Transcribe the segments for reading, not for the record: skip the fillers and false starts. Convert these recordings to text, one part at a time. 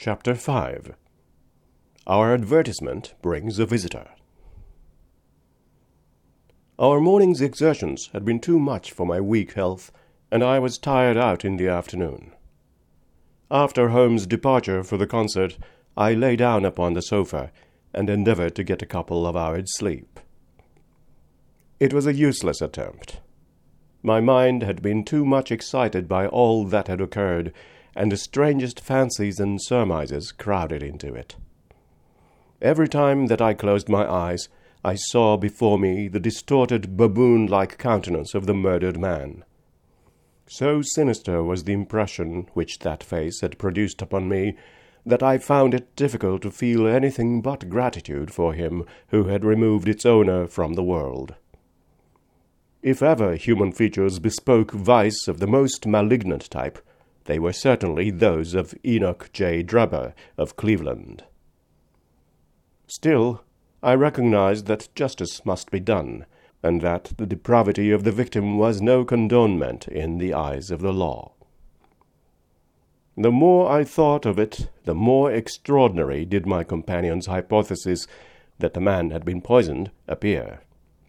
Chapter 5. Our advertisement brings a visitor. Our morning's exertions had been too much for my weak health, and I was tired out in the afternoon. After Holmes' departure for the concert, I lay down upon the sofa and endeavored to get a couple of hours' sleep. It was a useless attempt. My mind had been too much excited by all that had occurred, and the strangest fancies and surmises crowded into it. Every time that I closed my eyes, I saw before me the distorted baboon-like countenance of the murdered man. So sinister was the impression which that face had produced upon me, that I found it difficult to feel anything but gratitude for him who had removed its owner from the world. If ever human features bespoke vice of the most malignant type, they were certainly those of Enoch J. Drebber of Cleveland. Still, I recognized that justice must be done, and that the depravity of the victim was no condonement in the eyes of the law. The more I thought of it, the more extraordinary did my companion's hypothesis that the man had been poisoned appear.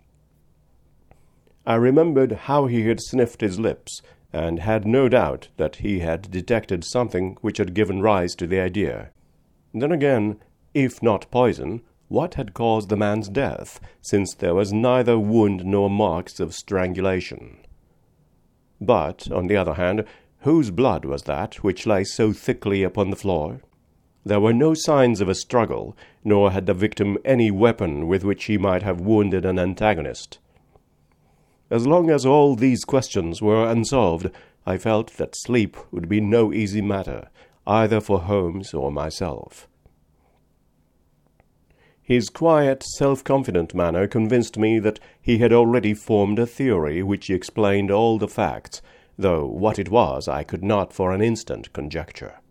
I remembered how he had sniffed his lips, and had no doubt that he had detected something which had given rise to the idea. Then again, if not poison, what had caused the man's death, since there was neither wound nor marks of strangulation? But, on the other hand, whose blood was that which lay so thickly upon the floor? There were no signs of a struggle, nor had the victim any weapon with which he might have wounded an antagonist. As long as all these questions were unsolved, I felt that sleep would be no easy matter, either for Holmes or myself. His quiet, self-confident manner convinced me that he had already formed a theory which explained all the facts, though what it was I could not for an instant conjecture.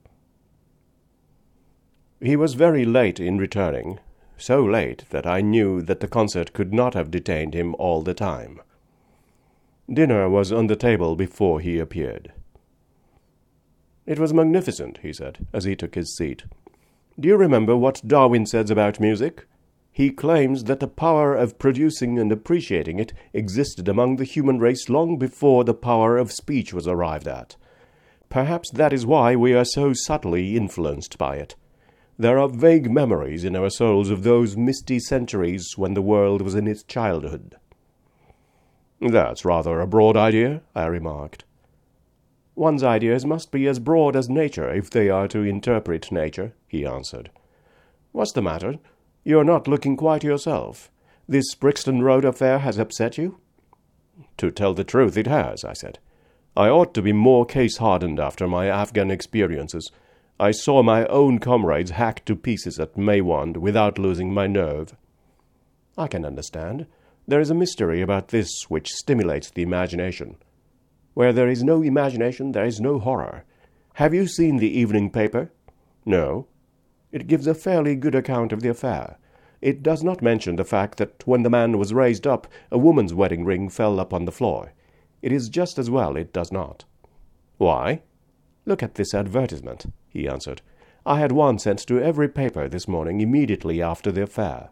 He was very late in returning, so late that I knew that the concert could not have detained him all the time. Dinner was on the table before he appeared. "It was magnificent," he said, as he took his seat. "Do you remember what Darwin says about music? He claims that the power of producing and appreciating it existed among the human race long before the power of speech was arrived at. Perhaps that is why we are so subtly influenced by it. There are vague memories in our souls of those misty centuries when the world was in its childhood." "That's rather a broad idea," I remarked. "One's ideas must be as broad as nature if they are to interpret nature," he answered. "What's the matter? You're not looking quite yourself. This Brixton Road affair has upset you?" "To tell the truth, it has," I said. "I ought to be more case-hardened after my Afghan experiences. I saw my own comrades hacked to pieces at Maiwand without losing my nerve." "I can understand. There is a mystery about this which stimulates the imagination. Where there is no imagination, there is no horror. Have you seen the evening paper?" "No." "It gives a fairly good account of the affair. It does not mention the fact that when the man was raised up, a woman's wedding ring fell upon the floor. It is just as well it does not." "Why?" "Look at this advertisement," he answered. "I had one sent to every paper this morning immediately after the affair."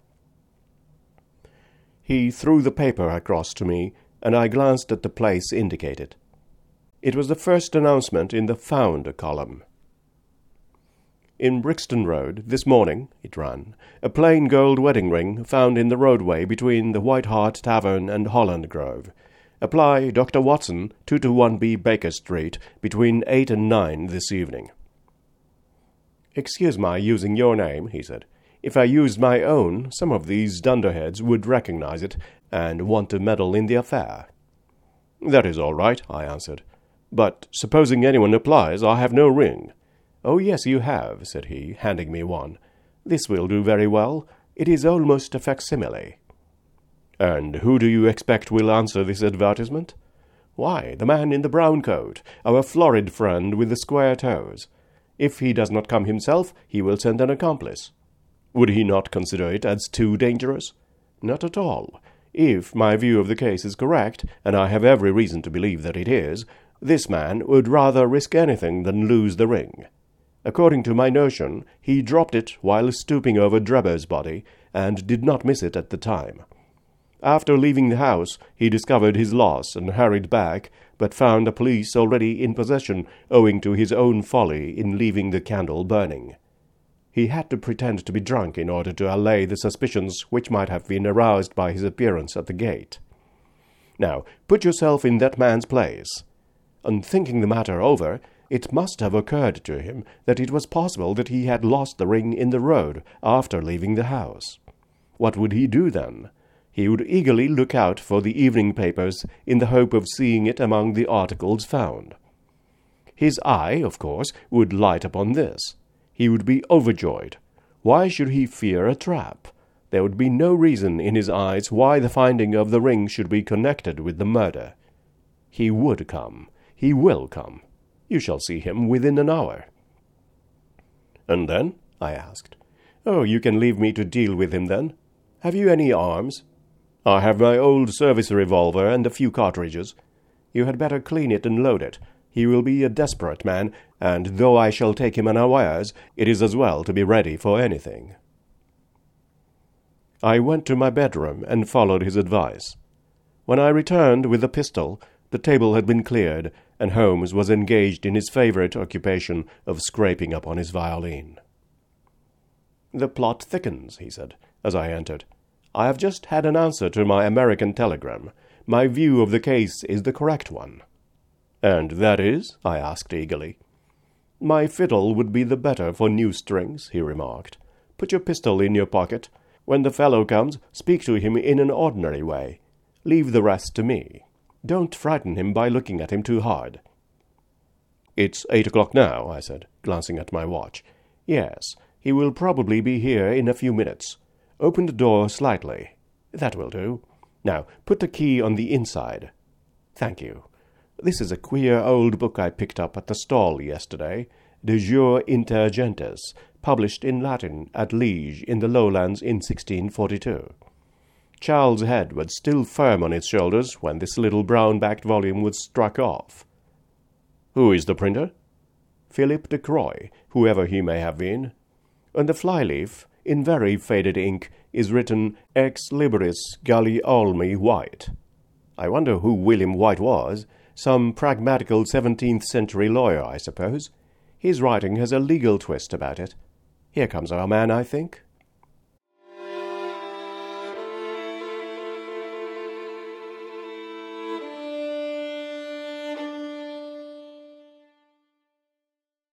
He threw the paper across to me, and I glanced at the place indicated. It was the first announcement in the Found column. "In Brixton Road, this morning," it ran, "a plain gold wedding ring found in the roadway between the White Hart Tavern and Holland Grove. Apply Dr. Watson, 221B Baker Street, between 8 and 9 this evening." "Excuse my using your name," he said. "If I used my own, some of these dunderheads would recognize it, and want to meddle in the affair." "That is all right," I answered. "But supposing anyone applies, I have no ring." "Oh, yes, you have," said he, handing me one. "This will do very well. It is almost a facsimile." "And who do you expect will answer this advertisement?" "Why, the man in the brown coat, our florid friend with the square toes. If he does not come himself, he will send an accomplice." "Would he not consider it as too dangerous?" "Not at all. If my view of the case is correct, and I have every reason to believe that it is, this man would rather risk anything than lose the ring. According to my notion, he dropped it while stooping over Drebber's body, and did not miss it at the time. After leaving the house, he discovered his loss and hurried back, but found the police already in possession owing to his own folly in leaving the candle burning. He had to pretend to be drunk in order to allay the suspicions which might have been aroused by his appearance at the gate. Now, put yourself in that man's place. On thinking the matter over, it must have occurred to him that it was possible that he had lost the ring in the road after leaving the house. What would he do then? He would eagerly look out for the evening papers in the hope of seeing it among the articles found. His eye, of course, would light upon this. He would be overjoyed. Why should he fear a trap? There would be no reason in his eyes why the finding of the ring should be connected with the murder. He would come. He will come. You shall see him within an hour." "And then?" I asked. "Oh, you can leave me to deal with him then. Have you any arms?" "I have my old service revolver and a few cartridges. You had better clean it and load it. He will be a desperate man, and though I shall take him unawares, it is as well to be ready for anything." I went to my bedroom and followed his advice. When I returned with the pistol, the table had been cleared, and Holmes was engaged in his favourite occupation of scraping upon his violin. "The plot thickens," he said, as I entered. "I have just had an answer to my American telegram. My view of the case is the correct one." "And that is?" I asked eagerly. "My fiddle would be the better for new strings," he remarked. "Put your pistol in your pocket. When the fellow comes, speak to him in an ordinary way. Leave the rest to me. Don't frighten him by looking at him too hard." "It's 8 o'clock now," I said, glancing at my watch. "Yes, he will probably be here in a few minutes. Open the door slightly. That will do. Now, put the key on the inside. Thank you. This is a queer old book I picked up at the stall yesterday, De Jure Inter Gentes, published in Latin at Liege in the Lowlands in 1642. Charles' head was still firm on its shoulders when this little brown-backed volume was struck off. Who is the printer? Philip de Croy, whoever he may have been. On the flyleaf, in very faded ink, is written Ex Libris Galli Olmi White. I wonder who William White was. Some pragmatical 17th-century lawyer, I suppose. His writing has a legal twist about it. Here comes our man, I think."